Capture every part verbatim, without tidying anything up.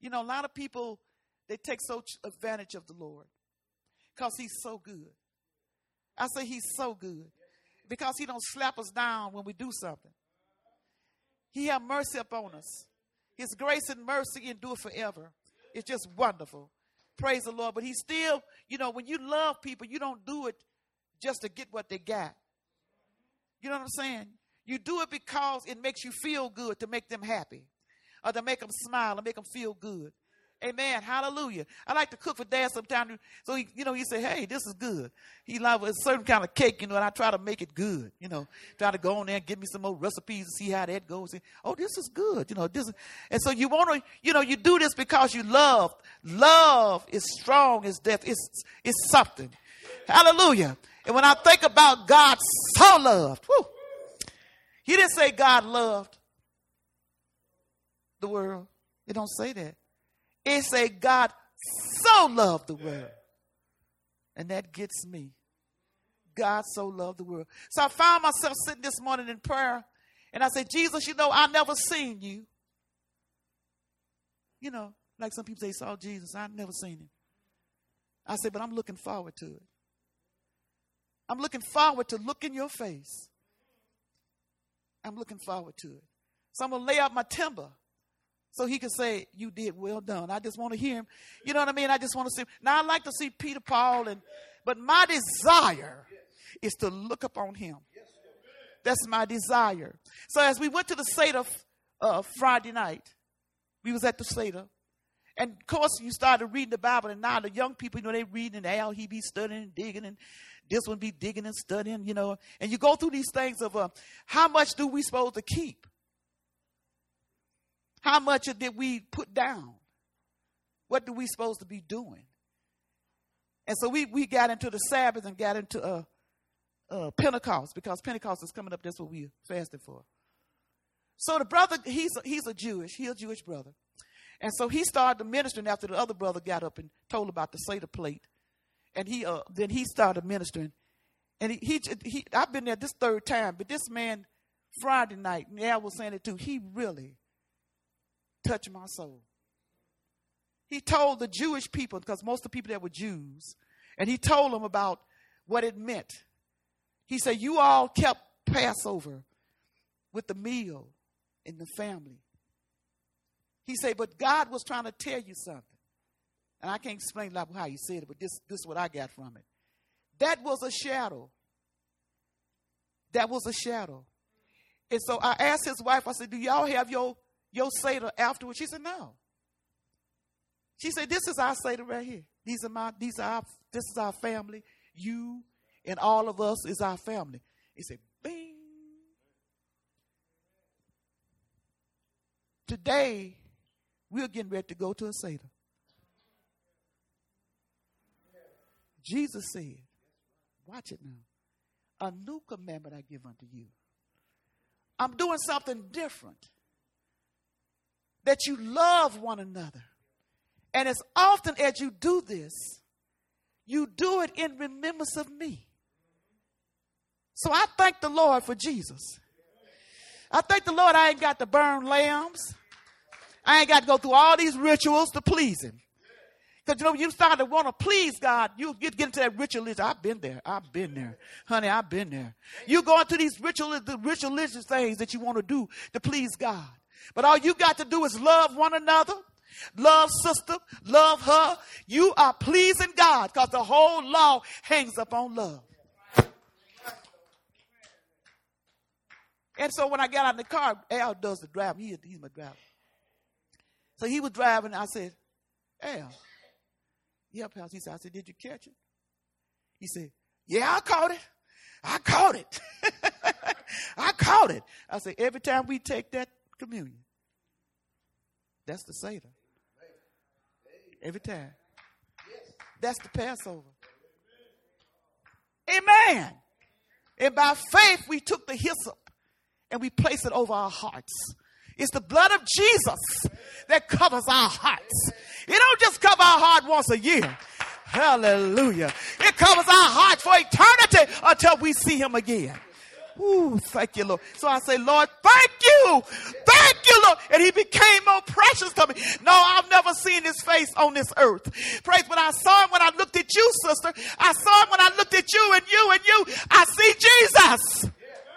You know, a lot of people, they take such advantage of the Lord because he's so good. I say he's so good because he don't slap us down when we do something. He have mercy upon us. His grace and mercy endure forever. It's just wonderful. Praise the Lord. But he still, you know, when you love people, you don't do it just to get what they got. You know what I'm saying? You do it because it makes you feel good, to make them happy or to make them smile or make them feel good. Amen. Hallelujah. I like to cook for Dad sometimes. So, he, you know, he say, hey, this is good. He loves a certain kind of cake, you know, and I try to make it good. You know, try to go on there and give me some more recipes and see how that goes. And, oh, this is good. You know, this is, and so you want to, you know, you do this because you love. Love is strong as death. It's, it's something. Hallelujah. And when I think about God so loved, whew, he didn't say God loved the world. It don't say that. It say God so loved the world. And that gets me. God so loved the world. So I found myself sitting this morning in prayer. And I said, Jesus, you know, I never seen you. You know, like some people say, saw Jesus. I never seen him. I said, but I'm looking forward to it. I'm looking forward to look in your face. I'm looking forward to it. So I'm going to lay out my timber so he can say, you did well done. I just want to hear him. You know what I mean? I just want to see him. Now, I like to see Peter, Paul, and but my desire is to look upon him. That's my desire. So as we went to the Seder uh, Friday night, we was at the Seder. And, of course, you started reading the Bible, and now the young people, you know, they reading, and Al, he be studying and digging, and this one be digging and studying, you know. And you go through these things of uh, how much do we supposed to keep? How much did we put down? What do we supposed to be doing? And so we, we got into the Sabbath and got into uh, uh, Pentecost, because Pentecost is coming up. That's what we're fasting for. So the brother, he's a, he's a Jewish, he's a Jewish brother. And so he started ministering after the other brother got up and told about the Seder plate. And he uh, then he started ministering. And he, he, he I've been there this third time, but this man, Friday night, and Al was saying it too, he really touched my soul. He told the Jewish people, because most of the people there were Jews, and he told them about what it meant. He said, you all kept Passover with the meal in the family. He said, but God was trying to tell you something. And I can't explain how he said it, but this, this is what I got from it. That was a shadow. That was a shadow. And so I asked his wife, I said, do y'all have your, your Seder afterwards? She said, no. She said, this is our Seder right here. These are my, these are our, this is our family. You and all of us is our family. He said, bing. Today, we're getting ready to go to a Seder. Jesus said, watch it now. A new commandment I give unto you. I'm doing something different. That you love one another. And as often as you do this, you do it in remembrance of me. So I thank the Lord for Jesus. I thank the Lord I ain't got to burn lambs. I ain't got to go through all these rituals to please him. Because, you know, you start to want to please God, you get, get into that ritualism. I've been there. I've been there. Honey, I've been there. You go into these ritual, the ritualistic things that you want to do to please God. But all you got to do is love one another, love sister, love her. You are pleasing God because the whole law hangs upon love. And so when I got out in the car, Al does the driving. He, he's my driver. So he was driving, and I said, Al, yeah, Pastor. He said, I said, did you catch it? He said, yeah, I caught it. I caught it. I caught it. I said, every time we take that communion, that's the Seder. Every time. That's the Passover. Amen. And by faith, we took the hyssop and we placed it over our hearts. It's the blood of Jesus that covers our hearts. It don't just cover our heart once a year. Hallelujah. It covers our hearts for eternity until we see him again. Ooh, thank you, Lord. So I say, Lord, thank you. Thank you, Lord. And he became more precious to me. No, I've never seen his face on this earth. Praise, but I saw him when I looked at you, sister. I saw him when I looked at you and you and you. I see Jesus.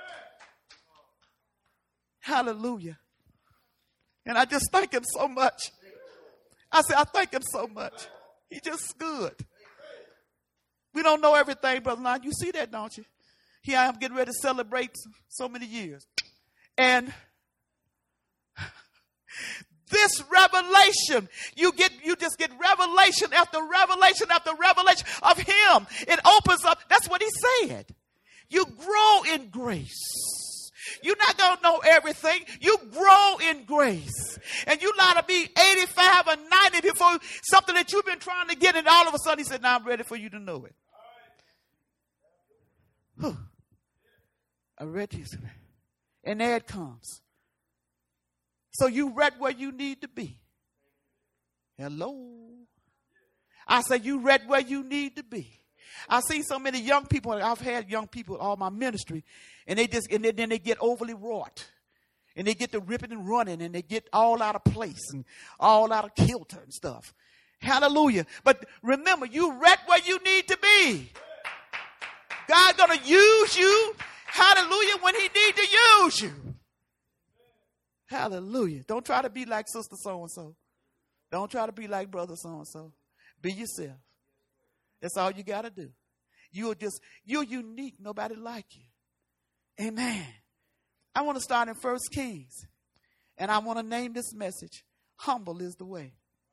Hallelujah. And I just thank him so much. I said, I thank him so much. He just good. We don't know everything, Brother Lon. You see that, don't you? Here I am getting ready to celebrate so many years. And this revelation, you get, you just get revelation after revelation after revelation of him. It opens up. That's what he said. You grow in grace. You're not going to know everything. You grow in grace. And you got to be eighty-five or ninety before something that you've been trying to get, and all of a sudden he said, now I'm ready for you to know it. Whew. I read this. And there it comes. So you read where you need to be. Hello. I said you read where you need to be. I see so many young people. I've had young people all my ministry, and they just and then they get overly wrought, and they get to ripping and running, and they get all out of place and all out of kilter and stuff. Hallelujah! But remember, you read where you need to be. God's gonna use you. Hallelujah! When He need to use you. Hallelujah! Don't try to be like sister so and so. Don't try to be like brother so and so. Be yourself. That's all you got to do. You're just, you're unique. Nobody like you. Amen. I want to start in First Kings. And I want to name this message, Humble is the Way.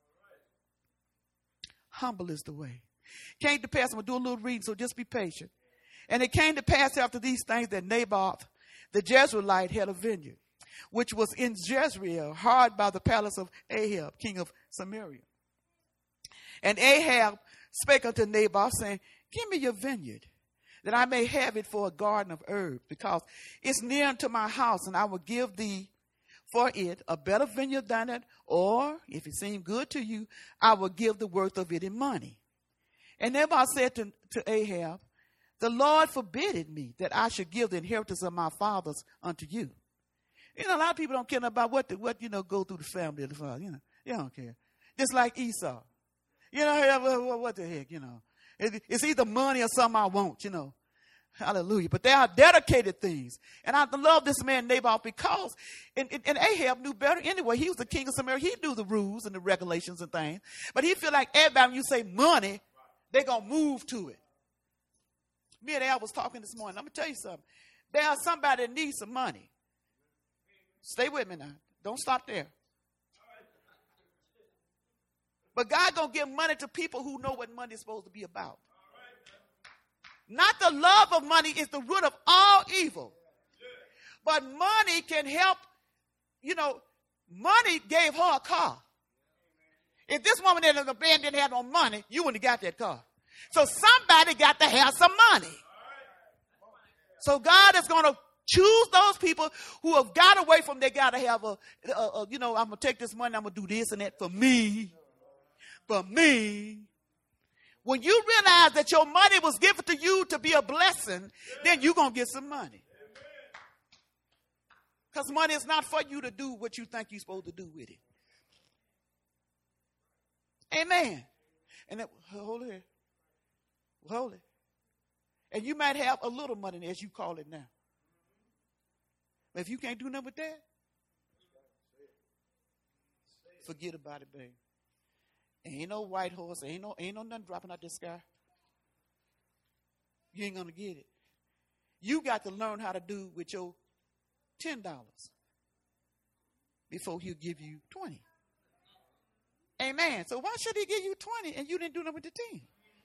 Humble is the way. Came to pass, I'm going to do a little reading, so just be patient. And it came to pass after these things that Naboth, the Jezreelite, had a vineyard, which was in Jezreel, hard by the palace of Ahab, king of Samaria. And Ahab spake unto Naboth, saying, give me your vineyard, that I may have it for a garden of herbs, because it's near unto my house, and I will give thee for it a better vineyard than it, or, if it seem good to you, I will give the worth of it in money. And Naboth said to, to Ahab, the Lord forbid me that I should give the inheritance of my fathers unto you. You know, a lot of people don't care about what, the, what you know, go through the family of the father. You know, they don't care. Just like Esau. You know, what the heck, you know. It's either money or something I want, you know. Hallelujah. But they are dedicated things. And I love this man Naboth because, and, and Ahab knew better anyway. He was the king of Samaria. He knew the rules and the regulations and things. But he feel like everybody, when you say money, they're going to move to it. Me and Al was talking this morning. I'm going to tell you something. There's somebody that needs some money. Stay with me now. Don't stop there. But God going to give money to people who know what money is supposed to be about. Not the love of money is the root of all evil. But money can help, you know, money gave her a car. If this woman in the band didn't have no money, you wouldn't have got that car. So somebody got to have some money. So God is going to choose those people who have got away from they got to have a, a, a, you know, I'm going to take this money, I'm going to do this and that for me. For me. When you realize that your money was given to you to be a blessing, then you're going to get some money. Because money is not for you to do what you think you're supposed to do with it. Amen. And it, hold it. Hold it. And you might have a little money, as you call it now. But if you can't do nothing with that, forget about it, baby. Ain't no white horse. Ain't no, ain't no nothing dropping out the sky. You ain't going to get it. You got to learn how to do with your ten dollars before he'll give you twenty. Amen. So why should he give you twenty and you didn't do nothing with the ten?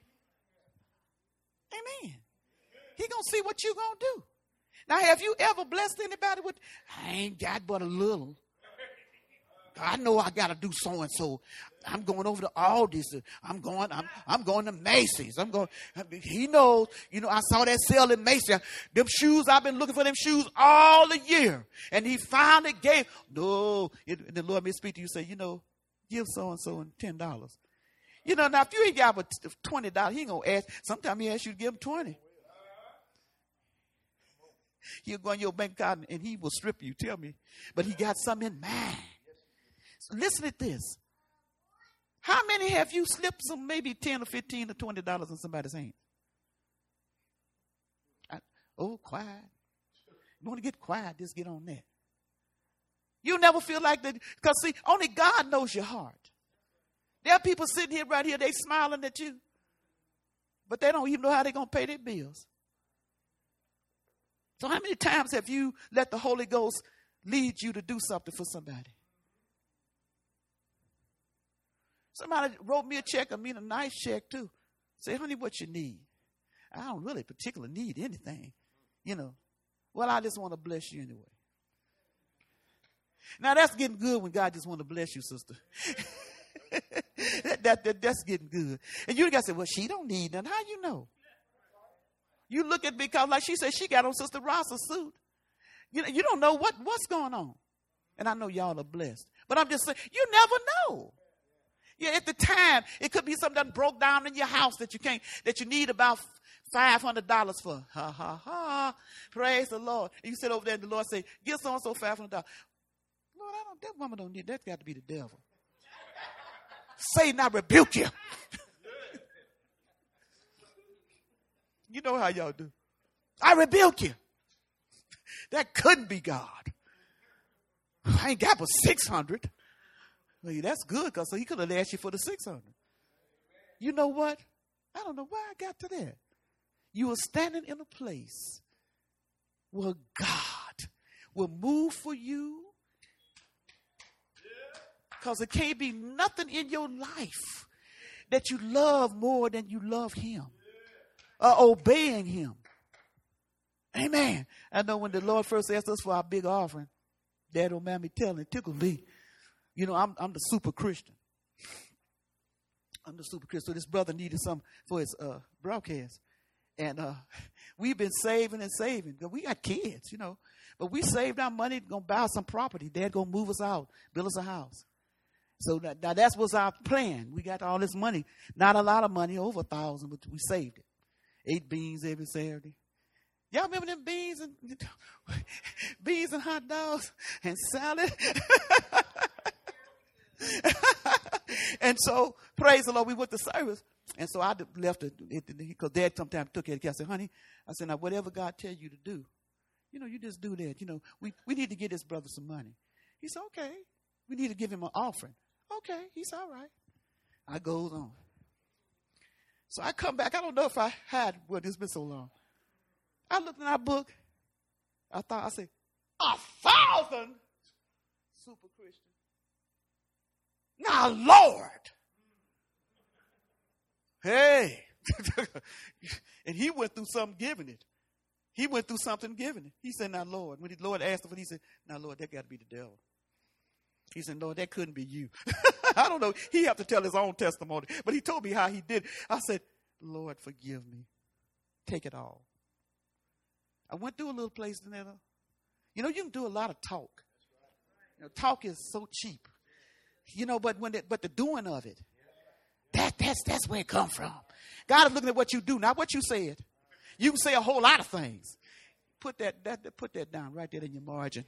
Amen. He going to see what you going to do. Now, have you ever blessed anybody with, I ain't got but a little. I know I got to do so and so. I'm going over to Aldi's. I'm going. I'm. I'm going to Macy's. I'm going. He knows. You know. I saw that sale in Macy's. Them shoes. I've been looking for them shoes all the year, and he finally gave. No. And the Lord may speak to you. Say, you know, give so and so and ten dollars. You know. Now, if you ain't got but twenty dollars, he ain't gonna ask. Sometimes he asks you to give him twenty. He'll go in your bank account and he will strip you. Tell me. But he got something in mind. So listen to this. How many have you slipped some maybe ten or fifteen or twenty dollars in somebody's hand? I, oh, quiet. You want to get quiet, just get on that. You never feel like that. Because see, only God knows your heart. There are people sitting here right here, they smiling at you. But they don't even know how they're going to pay their bills. So how many times have you let the Holy Ghost lead you to do something for somebody? Somebody wrote me a check, I mean a nice check too. Say, honey, what you need? I don't really particularly need anything, you know. Well, I just want to bless you anyway. Now that's getting good when God just want to bless you, sister. that, that, that, that's getting good. And you got to say, well, she don't need nothing. How you know? You look at me because like she said, she got on Sister Ross's suit. You know, you don't know what, what's going on. And I know y'all are blessed. But I'm just saying, you never know. Yeah, at the time, it could be something that broke down in your house that you can't, that you need about five hundred dollars for. Ha, ha, ha. Praise the Lord. And you sit over there and the Lord say, give so-and-so five hundred dollars. Lord, I don't, that woman don't need, that's got to be the devil. Satan, I rebuke you. You know how y'all do. I rebuke you. That couldn't be God. I ain't got but six hundred. Well, that's good because so he could have asked you for the six hundred. You know what? I don't know why I got to that. You were standing in a place where God will move for you because it can't be nothing in your life that you love more than you love him or obeying him. Amen. I know when the Lord first asked us for our big offering, Dad don't mind me telling it, tickled me. You know, I'm I'm the super Christian. I'm the super Christian. So this brother needed some for his uh, broadcast. And uh, we've been saving and saving. We got kids, you know. But we saved our money, going to buy some property. Dad going to move us out, build us a house. So that, now that's was our plan. We got all this money. Not a lot of money, over a thousand, but we saved it. Ate beans every Saturday. Y'all remember them beans and beans and hot dogs and salad? And so, praise the Lord, we went to service. And so I left it because Dad sometimes took it. I said, honey, I said, now whatever God tell you to do, you know, you just do that. You know, we, we need to give this brother some money. He said, okay. We need to give him an offering. Okay, he's all right. I goes on. So I come back. I don't know if I had, well, it's been so long. I looked in our book. I thought, I said, a thousand super Christian. Now, Lord. Hey. And he went through something giving it. He went through something giving it. He said, now, Lord. When the Lord asked him, he said, now, Lord, that got to be the devil. He said, Lord, that couldn't be you. I don't know. He had to tell his own testimony. But he told me how he did. I said, Lord, forgive me. Take it all. I went through a little place in there. You know, you can do a lot of talk. You know, talk is so cheap. You know, but when the, but the doing of it, that that's that's where it comes from. God is looking at what you do, not what you said. You can say a whole lot of things. Put that that put that down right there in your margin.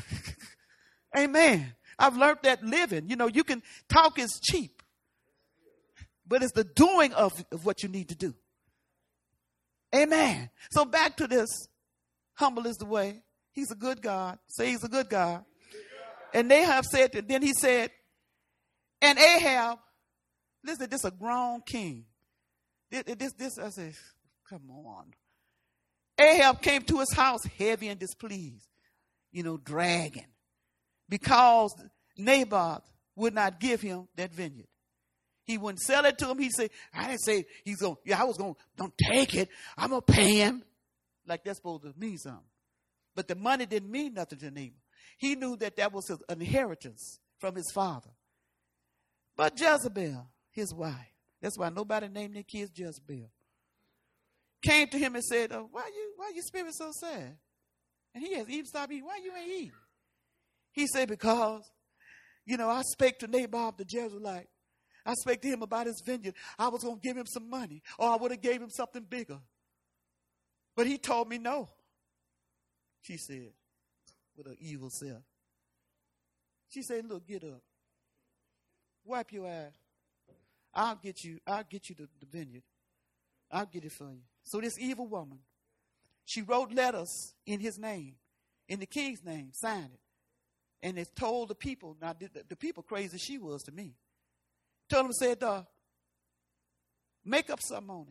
Amen. I've learned that living. You know, you can talk is cheap, but it's the doing of, of what you need to do. Amen. So back to this. Humble is the way. He's a good God. Say he's a good God. And Ahab said, and then he said, and Ahab, listen, this is a grown king. This, this, this, I said, come on. Ahab came to his house heavy and displeased, you know, dragging, because Naboth would not give him that vineyard. He wouldn't sell it to him. He said, I didn't say he's going, yeah, I was going, don't take it. I'm going to pay him. Like that's supposed to mean something. But the money didn't mean nothing to Naboth. He knew that that was his inheritance from his father. But Jezebel, his wife, that's why nobody named their kids Jezebel, came to him and said, oh, why you, why your spirit so sad? And he has even stopped eating. Why you ain't eating? He said, because, you know, I spake to Naboth the Jezreelite. I spake to him about his vineyard. I was going to give him some money, or I would have gave him something bigger. But he told me no. She said, with her evil self. She said, look, get up. Wipe your eye. I'll get you, I'll get you the, the vineyard. I'll get it for you. So this evil woman, she wrote letters in his name, in the king's name, signed it. And it told the people, now the, the people crazy as she was to me. Told them, said, uh, make up something on him.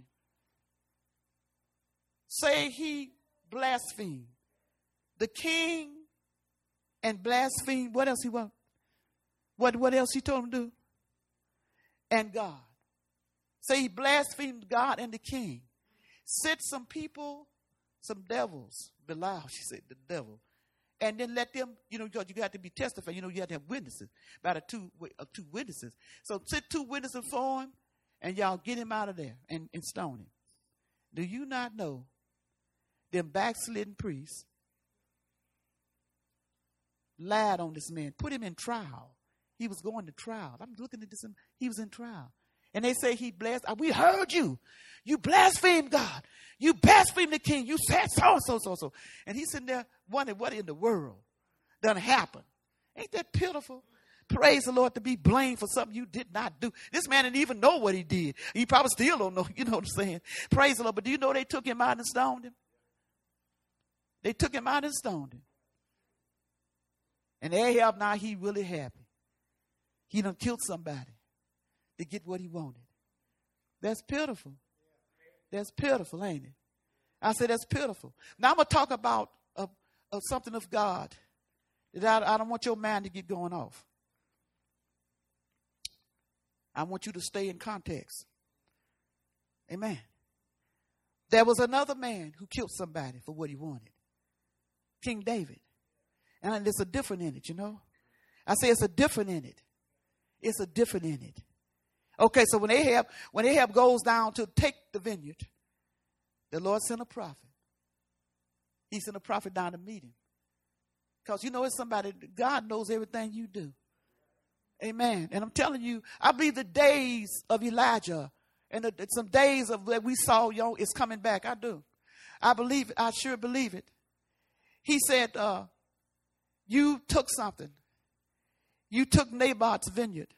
Say he blasphemed the king and blasphemed, what else he want? What, what else he told him to do? And God. Say he blasphemed God and the king. Sent some people, some devils, Belial, she said, the devil. And then let them, you know, you got to be testified. You know, you have to have witnesses, about a two, uh, two witnesses. So sit two witnesses for him, and y'all get him out of there and, and stone him. Do you not know them backslidden priests lied on this man, put him in trial. He was going to trial. I'm looking at this, and he was in trial. And they say he blessed. We heard you. You blasphemed God. You blasphemed the king. You said so, so, so, so. And he's sitting there wondering what in the world done happened. Ain't that pitiful? Praise the Lord, to be blamed for something you did not do. This man didn't even know what he did. He probably still don't know. You know what I'm saying? Praise the Lord. But do you know they took him out and stoned him? They took him out and stoned him. And Ahab, now he really happy. He done killed somebody to get what he wanted. That's pitiful. That's pitiful, ain't it? I said that's pitiful. Now I'm going to talk about uh, uh, something of God that I, I don't want your mind to get going off. I want you to stay in context. Amen. There was another man who killed somebody for what he wanted. King David. And there's a different in it, you know. I say it's a different in it. It's a different in it. Okay, so when Ahab, when Ahab goes down to take the vineyard, the Lord sent a prophet. He sent a prophet down to meet him. Because you know it's somebody, God knows everything you do. Amen. And I'm telling you, I believe the days of Elijah and the, some days of that we saw, you know, is coming back. I do. I believe it. I sure believe it. He said, uh, you took something. You took Naboth's vineyard.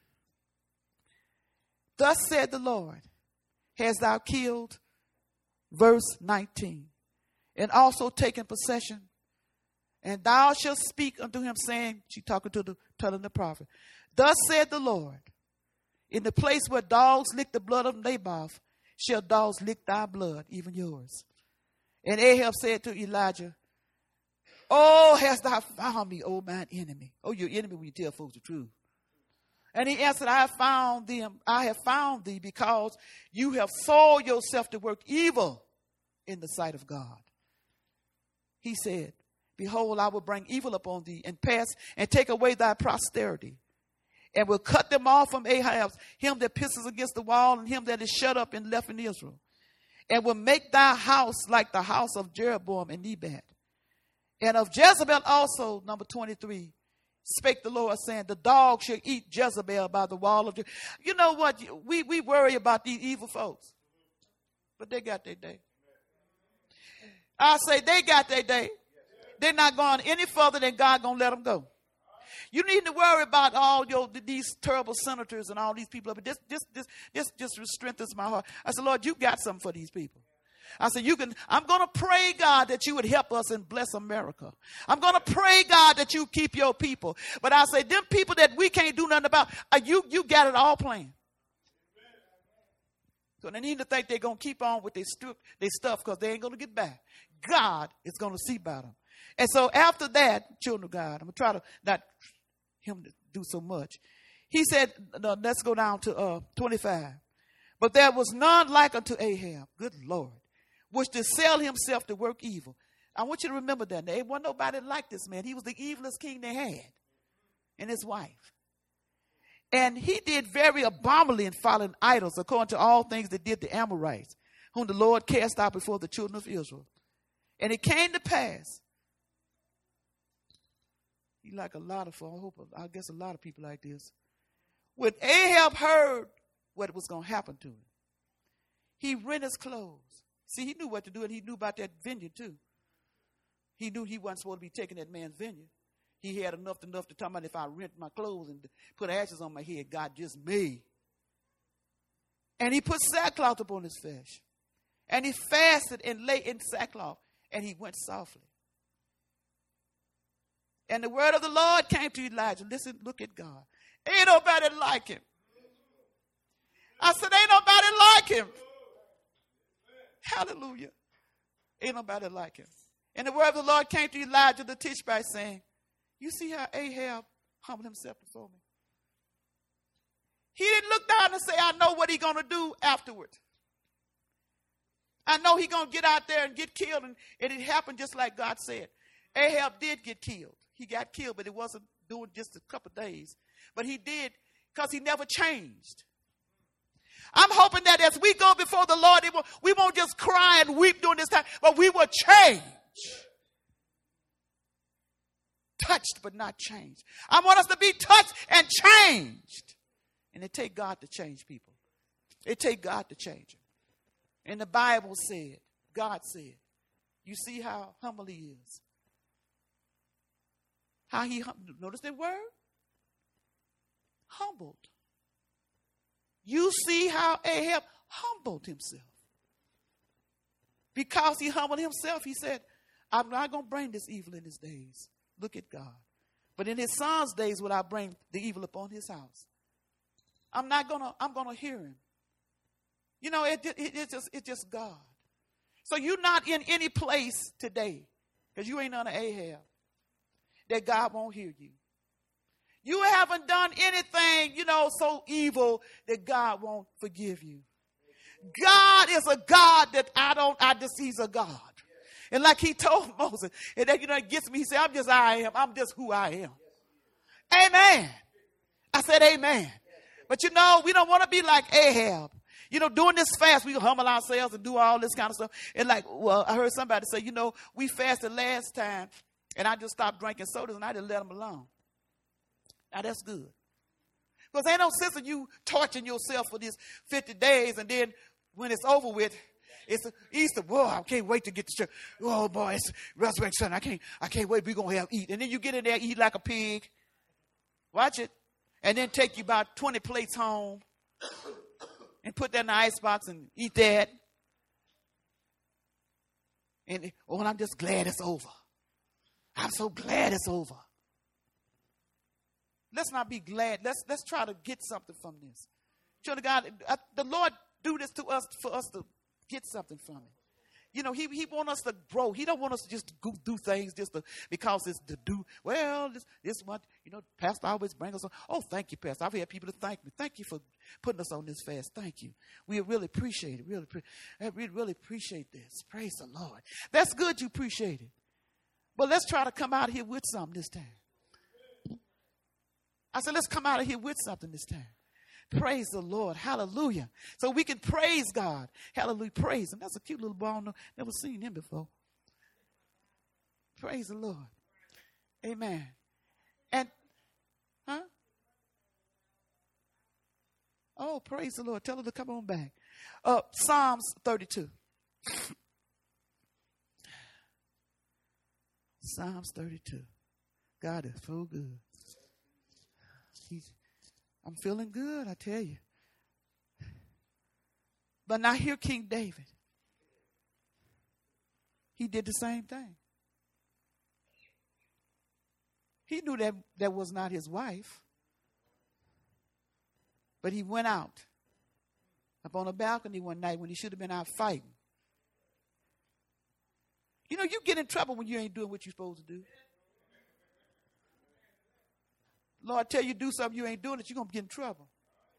Thus said the Lord, hast thou killed, verse nineteen, and also taken possession, and thou shalt speak unto him, saying, she talking to the, telling the prophet, thus said the Lord, in the place where dogs lick the blood of Naboth, shall dogs lick thy blood, even yours. And Ahab said to Elijah, oh, hast thou found me, O mine enemy? Oh, your enemy when you tell folks the truth. And he answered, I have found them. I have found thee because you have sold yourself to work evil in the sight of God. He said, behold, I will bring evil upon thee and pass and take away thy posterity, and will cut them off from Ahab, him that pisses against the wall, and him that is shut up and left in Israel, and will make thy house like the house of Jeroboam and Nebat. And of Jezebel also, number twenty-three, spake the Lord, saying, the dog shall eat Jezebel by the wall of Jerusalem. You know what? We, we worry about these evil folks. But they got their day. I say they got their day. They're not going any further than God going to let them go. You need to worry about all your these terrible senators and all these people. But this, this, this, this just strengthens my heart. I said, Lord, you got something for these people. I said, you can, I'm going to pray, God, that you would help us and bless America. I'm going to pray, God, that you keep your people. But I say, them people that we can't do nothing about, uh, you, you got it all planned. So they need to think they're going to keep on with their, stu- their stuff because they ain't going to get back. God is going to see about them. And so after that, children of God, I'm going to try to not him to do so much. He said, no, let's go down to uh, twenty-five. But there was none like unto Ahab, good Lord, which to sell himself to work evil. I want you to remember that. There wasn't nobody like this man. He was the evilest king they had, and his wife. And he did very abominably in following idols, according to all things that did the Amorites, whom the Lord cast out before the children of Israel. And it came to pass, he like a lot of, I hope, I guess a lot of people like this. When Ahab heard what was going to happen to him, he rent his clothes. See, he knew what to do, and he knew about that vineyard too. He knew he wasn't supposed to be taking that man's vineyard. He had enough enough to talk about if I rent my clothes and put ashes on my head, God just me. And he put sackcloth upon his flesh. And he fasted and lay in sackcloth. And he went softly. And the word of the Lord came to Elijah. Listen, look at God. Ain't nobody like him. I said, ain't nobody like him. Hallelujah. Ain't nobody like him. And the word of the Lord came to Elijah the Tishbite, saying, you see how Ahab humbled himself before me? He didn't look down and say, I know what he's going to do afterward. I know he's going to get out there and get killed. And, and it happened just like God said. Ahab did get killed. He got killed, but it wasn't doing just a couple of days. But he did because he never changed. I'm hoping that as we go before the Lord, will, we won't just cry and weep during this time, but we will change. Touched but not changed. I want us to be touched and changed. And it take God to change people. It take God to change them. And the Bible said, God said, you see how humble he is. How he, notice that word? Humbled. You see how Ahab humbled himself. Because he humbled himself, he said, I'm not going to bring this evil in his days. Look at God. But in his son's days will I bring the evil upon his house. I'm not going to, I'm going to hear him. You know, it, it, it's just, it's just God. So you're not in any place today, because you ain't under Ahab, that God won't hear you. You haven't done anything, you know, so evil that God won't forgive you. God is a God that I don't, I just, he's a God. And like he told Moses, and that, you know, it gets me, he said, I'm just I am. I'm just who I am. Amen. I said amen. But you know, we don't want to be like Ahab. You know, doing this fast, we humble ourselves and do all this kind of stuff. And like, well, I heard somebody say, you know, we fasted last time, and I just stopped drinking sodas, and I just let them alone. Now, that's good. Because ain't no sense in you torturing yourself for these fifty days, and then when it's over with, it's Easter. Whoa, I can't wait to get to church. Oh, boy, it's Resurrection Sunday. I can't, I can't wait. We're going to have eat. And then you get in there, eat like a pig. Watch it. And then take you about twenty plates home and put that in the icebox and eat that. And, oh, and I'm just glad it's over. I'm so glad it's over. Let's not be glad. Let's, let's try to get something from this. Children of God, I, the Lord do this to us for us to get something from it. You know, he, he want us to grow. He don't want us to just go do things just to, because it's to do. Well, this, this month, you know, Pastor always brings us on. Oh, thank you, Pastor. I've had people to thank me. Thank you for putting us on this fast. Thank you. We really appreciate it. Really, we really appreciate this. Praise the Lord. That's good. You appreciate it. But let's try to come out of here with something this time. I said, let's come out of here with something this time. Praise the Lord. Hallelujah. So we can praise God. Hallelujah. Praise him. That's a cute little boy. Never seen him before. Praise the Lord. Amen. And, huh? Oh, praise the Lord. Tell her to come on back. Uh, Psalms thirty-two. Psalms thirty-two. God is so good. He's I'm feeling good, I tell you. But now here King David. He did the same thing. He knew that that was not his wife. But he went out up on a balcony one night when he should have been out fighting. You know, you get in trouble when you ain't doing what you're supposed to do. Lord tell you do something, you ain't doing it, you're going to get in trouble.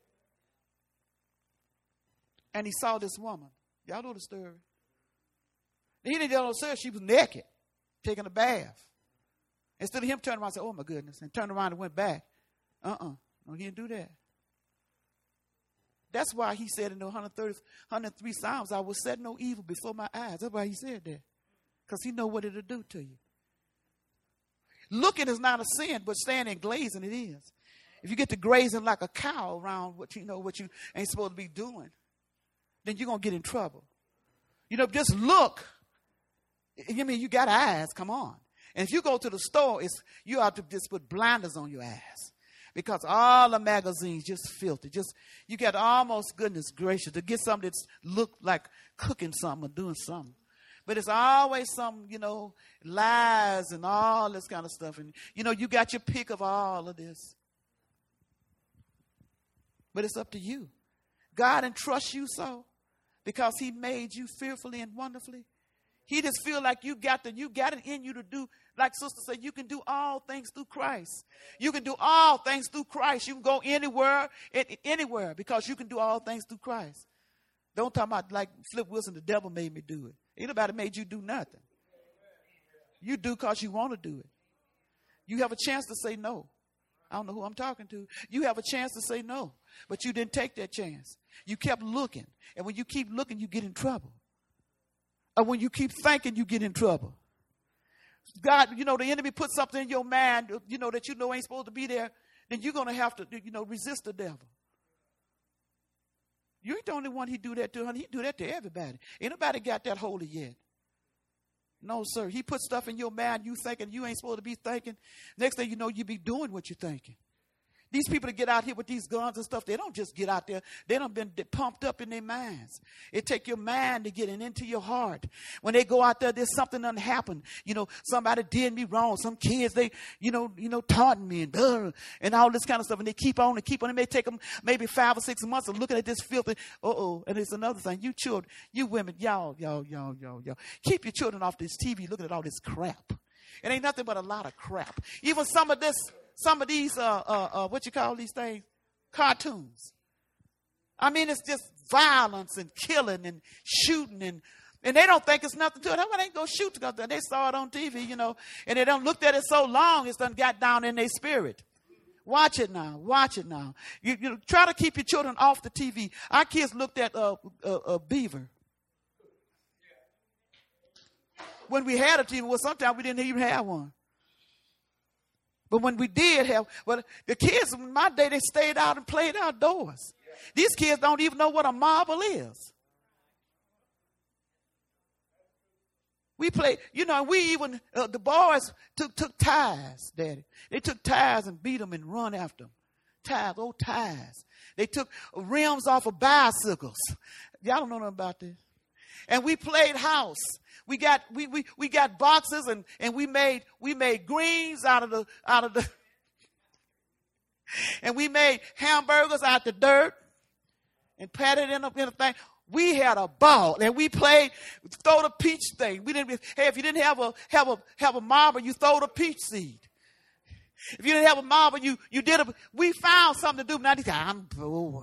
And he saw this woman. Y'all know the story. He didn't know the story. She was naked, taking a bath. Instead of him turning around and saying, oh, my goodness, and turned around and went back. Uh-uh. No, he didn't do that. That's why he said in the one hundred thirty, one hundred three Psalms, I will set no evil before my eyes. That's why he said that. Because he know what it'll do to you. Looking is not a sin, but standing and glazing it is. If you get to grazing like a cow around what you know what you ain't supposed to be doing, then you're going to get in trouble. You know, just look You mean you got eyes? Come on. And if you go to the store, it's you have to just put blinders on your ass. Because all the magazines just filthy. Just you got almost, goodness gracious, to get something that's look like cooking something or doing something. But it's always some, you know, lies and all this kind of stuff. And, you know, you got your pick of all of this. But it's up to you. God entrusts you so because he made you fearfully and wonderfully. He just feel like you got the, you got it in you to do, like sister said, you can do all things through Christ. You can do all things through Christ. You can go anywhere, anywhere, because you can do all things through Christ. Don't talk about like Flip Wilson, the devil made me do it. Anybody made you do nothing. You do because you want to do it. You have a chance to say no. I don't know who I'm talking to. You have a chance to say no, but you didn't take that chance. You kept looking. And when you keep looking, you get in trouble. Or when you keep thinking, you get in trouble. God, you know, the enemy put something in your mind, you know, that you know ain't supposed to be there. Then you're going to have to, you know, resist the devil. You ain't the only one he do that to, honey. He do that to everybody. Ain't nobody got that holy yet. No, sir. He put stuff in your mind you thinking you ain't supposed to be thinking. Next thing you know, you be doing what you're thinking. These people that get out here with these guns and stuff, they don't just get out there. They done been pumped up in their minds. It take your mind to get it into your heart. When they go out there, there's something done happened. You know, somebody did me wrong. Some kids, they, you know, you know, taunting me and, uh, and all this kind of stuff. And they keep on and keep on. It may take them maybe five or six months of looking at this filthy. Uh-oh. And it's another thing. You children, you women, y'all, y'all, y'all, y'all, y'all. Keep your children off this T V looking at all this crap. It ain't nothing but a lot of crap. Even some of this. Some of these, uh, uh, uh, what you call these things? Cartoons. I mean, it's just violence and killing and shooting. And, and they don't think it's nothing to it. That's why they ain't go shoot because they saw it on T V, you know. And they done looked at it so long, it's done got down in their spirit. Watch it now. Watch it now. You, you try to keep your children off the T V. Our kids looked at uh, uh, uh, Beaver. When we had a T V, well, sometimes we didn't even have one. But when we did have, well, the kids in my day, they stayed out and played outdoors. These kids don't even know what a marble is. We played, you know, we even, uh, the boys took, took ties, Daddy. They took ties and beat them and run after them. Ties, old ties. They took rims off of bicycles. Y'all don't know nothing about this. And we played house. We got we we we got boxes and, and we made we made greens out of the out of the and we made hamburgers out the dirt and patted in a, in a thing. We had a ball and we played throw the peach thing. We didn't hey if you didn't have a have a have a marble, you throw the peach seed. If you didn't have a marble, you you did a we found something to do. Now these I'm bored.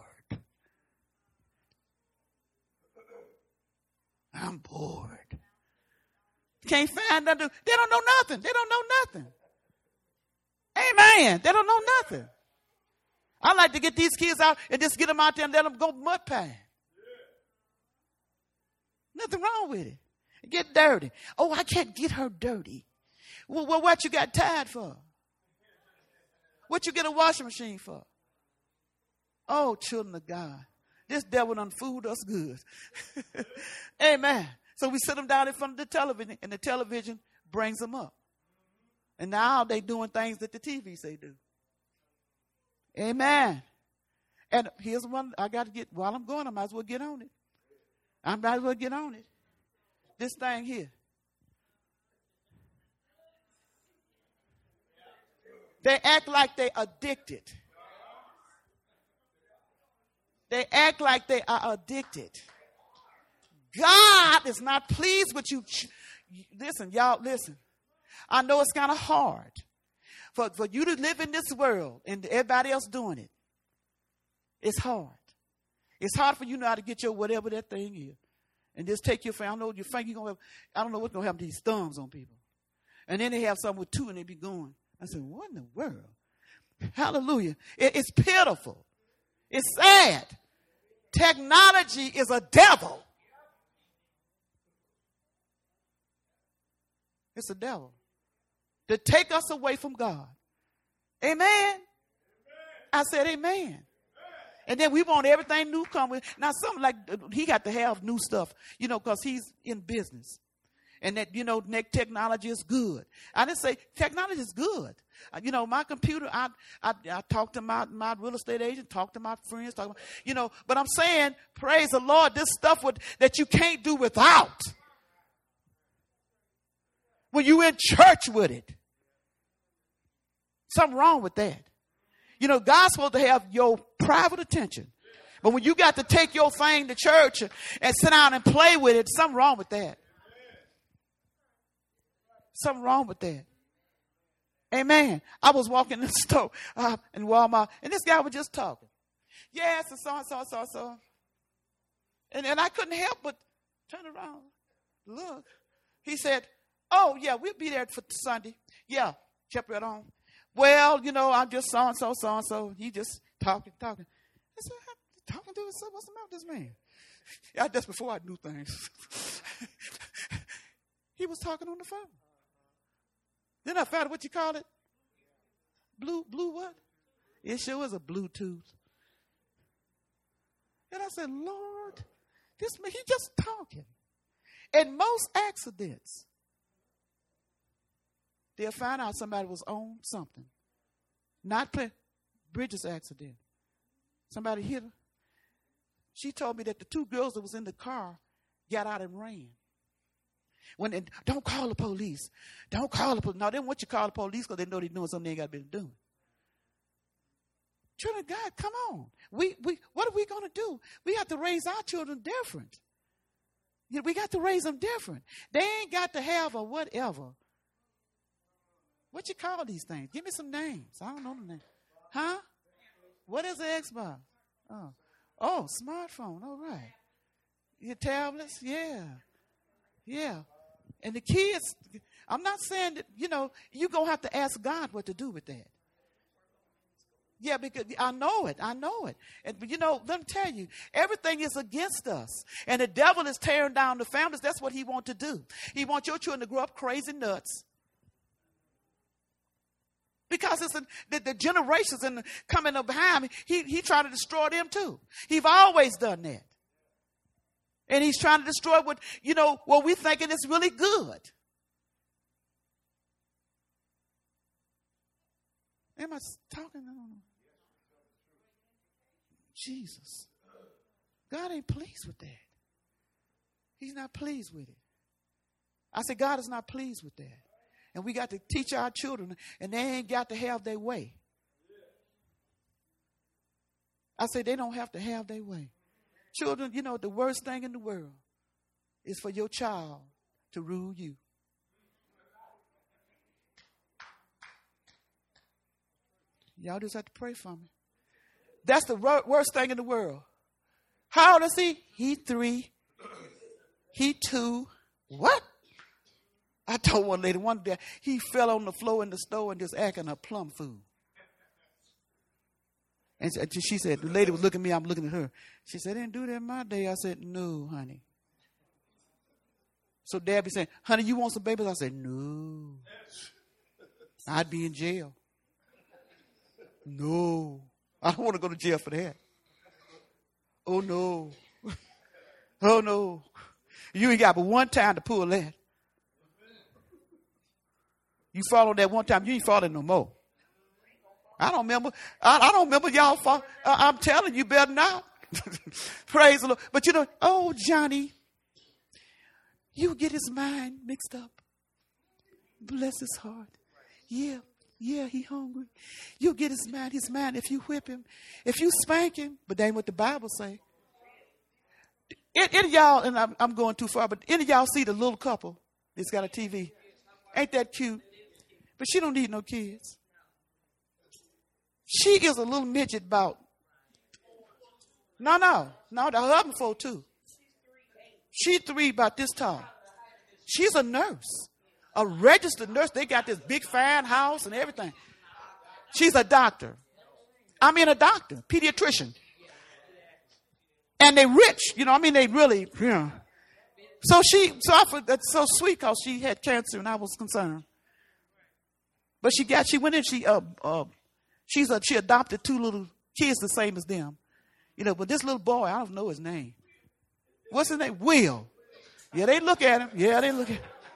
I'm bored. Can't find nothing. They don't know nothing. They don't know nothing. Amen. They don't know nothing. I like to get these kids out and just get them out there and let them go mud pie. Nothing wrong with it. Get dirty. Oh, I can't get her dirty. Well, well, what you got tied for? What you get a washing machine for? Oh, children of God. This devil done fooled us good. Amen. So we sit them down in front of the television, and the television brings them up. And now they doing things that the T V say do. Amen. And here's one I got to get, while I'm going, I might as well get on it. I might as well get on it. This thing here. They act like they addicted. They act like they are addicted. God is not pleased with you. Listen, y'all, listen. I know it's kind of hard for, for you to live in this world and everybody else doing it. It's hard. It's hard for you to know how to get your whatever that thing is. And just take your finger. I don't know your finger, you're gonna have, I don't know what's going to happen to these thumbs on people. And then they have something with two and they be going. I said, what in the world? Hallelujah. It, it's pitiful. It's sad. Technology is a devil. It's a devil to take us away from God. Amen. Amen. I said amen. Amen. And then we want everything new coming. Now, something like he got to have new stuff, you know, because he's in business. And that, you know, next technology is good. I didn't say technology is good. Uh, you know, my computer, I, I, I talk to my, my real estate agent, talk to my friends, talk about, you know, but I'm saying, praise the Lord, this stuff would, that you can't do without. When you in church with it. Something wrong with that. You know, God's supposed to have your private attention. But when you got to take your thing to church and sit down and play with it, something wrong with that. Something wrong with that. Amen. I was walking in the store uh, in Walmart, and this guy was just talking. Yes, and so and so and so and so. And, and I couldn't help but turn around, look. He said, oh, yeah, we'll be there for Sunday. Yeah, kept right on. Well, you know, I'm just so and so, so and so. He just talking, talking. I said, talking to himself, what's the matter with this man? Yeah, that's before I knew things. He was talking on the phone. Then I found out what you call it. Blue, blue what? It sure is a Bluetooth. And I said, Lord, this man, he just talking. And most accidents, they'll find out somebody was on something. Not play. Bridget's accident. Somebody hit her. She told me that the two girls that was in the car got out and ran. When they, don't call the police. Don't call the police. No, they want you to call the police because they know they're doing something they ain't got to be doing. Children of God, come on. We we what are we going to do? We have to raise our children different. You know, we got to raise them different. They ain't got to have a whatever. What you call these things? Give me some names. I don't know the name. Huh? What is an Xbox? Oh, oh, smartphone. All right. Your tablets? Yeah. Yeah. And the kids, I'm not saying that, you know, you're going to have to ask God what to do with that. Yeah, because I know it. I know it. And, you know, let me tell you, everything is against us. And the devil is tearing down the families. That's what he wants to do. He wants your children to grow up crazy nuts. Because it's a, the, the generations and coming up behind me, he, he tried to destroy them too. He's always done that. And he's trying to destroy what, you know, what we thinking is really good. Am I talking? I don't know. Jesus. God ain't pleased with that. He's not pleased with it. I said, God is not pleased with that. And we got to teach our children, and they ain't got to have their way. I say they don't have to have their way. Children, you know, the worst thing in the world is for your child to rule you. Y'all just have to pray for me. That's the worst thing in the world. How old is he? He three. He two. What? I told one lady one day, he fell on the floor in the store and just acting a plum fool. And she said, the lady was looking at me, I'm looking at her. She said, I didn't do that in my day. I said, no, honey. So Dad be saying, honey, you want some babies? I said, no. I'd be in jail. No. I don't want to go to jail for that. Oh, no. Oh, no. You ain't got but one time to pull that. You followed that one time, you ain't following no more. I don't remember. I, I don't remember y'all. Follow, uh, I'm telling you, better not. Praise the Lord. But you know, oh, Johnny, you get his mind mixed up. Bless his heart. Yeah, yeah, he hungry. You get his mind, his mind if you whip him, if you spank him. But that ain't what the Bible say. Any of y'all, and I'm, I'm going too far, but any of y'all see the little couple that's got a T V? Ain't that cute? But she don't need no kids. She is a little midget about. No, no, no. The husband four too. She three about this tall. She's a nurse, a registered nurse. They got this big fine house and everything. She's a doctor. I mean, a doctor, pediatrician, and they rich. You know, I mean, they really. You know. So she, so I thought that's so sweet because she had cancer and I was concerned. But she got, she went in. She uh uh. She's a, she adopted two little kids the same as them. You know, but this little boy, I don't know his name. What's his name? Will. Yeah, they look at him. Yeah, they look at him.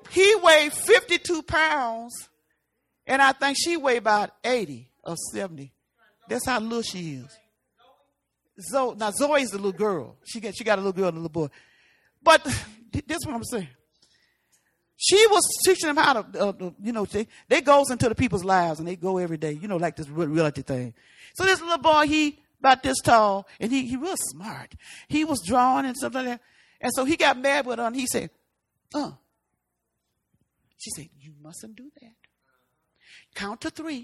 He weighed fifty-two pounds, and I think she weighed about eighty or seventy. That's how little she is. Zoe, now Zoe's the little girl. She got she got a little girl and a little boy. But this is what I'm saying. She was teaching them how to, uh, you know, they, they goes into the people's lives and they go every day, you know, like this reality thing. So this little boy, he about this tall, and he he real smart. He was drawing and stuff like that. And so he got mad with her and he said, uh. She said, you mustn't do that. Count to three.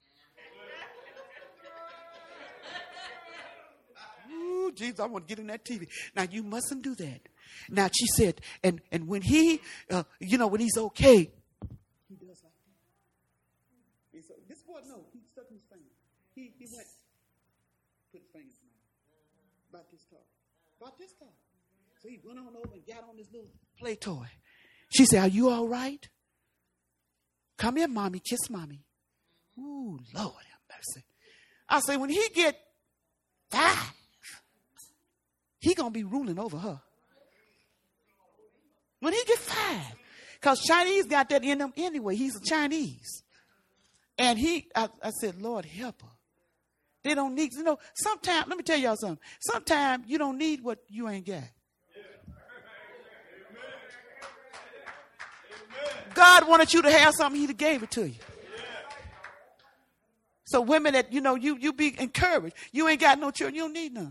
Ooh, Jesus, I want to get in that T V. Now, you mustn't do that. Now, she said, and, and when he, uh, you know, when he's okay, he does like that. And so this boy, no, he stuck his finger. He, he went, put his fingers in mouth. About this tall. About this tall. So he went on over and got on this little play toy. She said, are you all right? Come here, mommy. Kiss mommy. Ooh, Lord have mercy. I say, when he get five, he going to be ruling over her. When he get five. Because Chinese got that in them anyway. He's a Chinese. And he, I, I said, Lord, help her. They don't need, you know, sometimes, let me tell y'all something. Sometimes you don't need what you ain't got. God wanted you to have something, he gave it to you. So women that, you know, you, you be encouraged. You ain't got no children. You don't need none.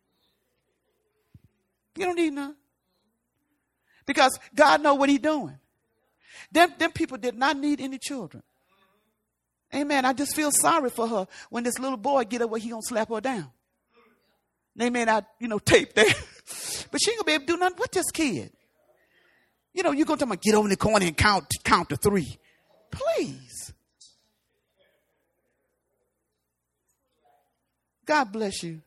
You don't need none. Because God know what he's doing. Them, them people did not need any children. Amen. I just feel sorry for her when this little boy get away, he gonna slap her down. They may not, you know, tape that. But she ain't gonna be able to do nothing with this kid. You know, you're going to tell me, get over in the corner and count, count to three. Please. God bless you.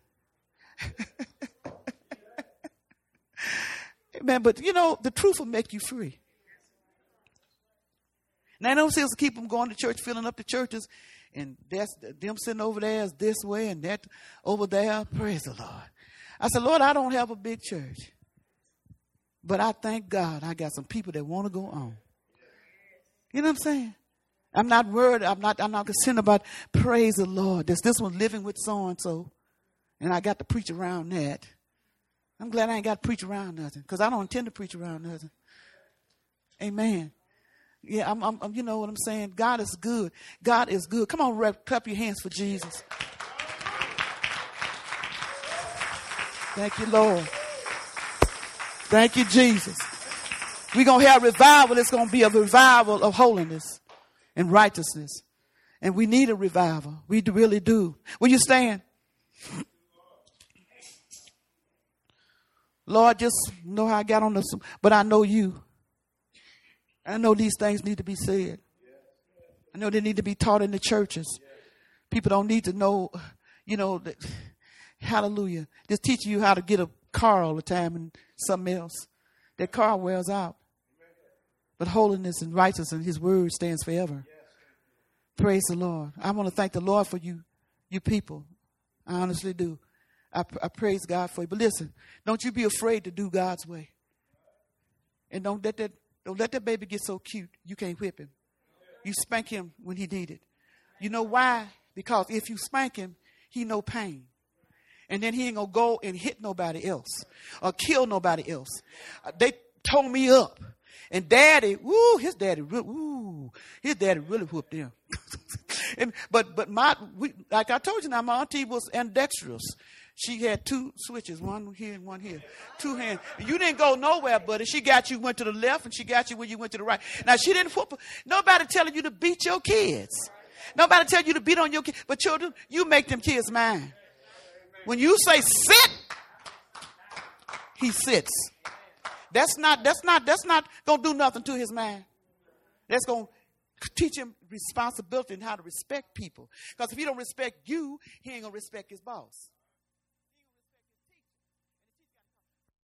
Amen. But, you know, the truth will make you free. Now, I don't see us keep them going to church, filling up the churches. And that's them sitting over there is this way and that over there. Praise the Lord. I said, Lord, I don't have a big church. But I thank God I got some people that want to go on. You know what I'm saying? I'm not worried. I'm not, I'm not concerned about praise the Lord. There's this one living with so-and-so. And I got to preach around that. I'm glad I ain't got to preach around nothing. Because I don't intend to preach around nothing. Amen. Yeah, I'm, I'm, you know what I'm saying? God is good. God is good. Come on, rep, clap your hands for Jesus. Thank you, Lord. Thank you, Jesus. We're going to have revival. It's going to be a revival of holiness and righteousness. And we need a revival. We really do. Will you stand? Lord, just know how I got on this, but I know you. I know these things need to be said. I know they need to be taught in the churches. People don't need to know, you know, that, hallelujah. Just teaching you how to get a car all the time and something else. That car wears out. But holiness and righteousness and his word stands forever. Praise the Lord. I want to thank the Lord for you, you people. I honestly do. I, I praise God for you. But listen, don't you be afraid to do God's way. And don't let that, don't let that baby get so cute you can't whip him. You spank him when he need it. You know why? Because if you spank him, he know pain. And then he ain't going to go and hit nobody else or kill nobody else. Uh, they tore me up. And daddy, woo, his daddy, woo, his daddy really whooped him. and, but but my, we, like I told you now, my auntie was ambidextrous. She had two switches, one here and one here, two hands. You didn't go nowhere, buddy. She got you, went to the left, and she got you when you went to the right. Now, she didn't whoop. Nobody telling you to beat your kids. Nobody telling you to beat on your kids. But children, you make them kids mine. When you say sit, he sits. That's not, that's not, that's not going to do nothing to his mind. That's going to teach him responsibility and how to respect people. Because if he don't respect you, he ain't going to respect his boss.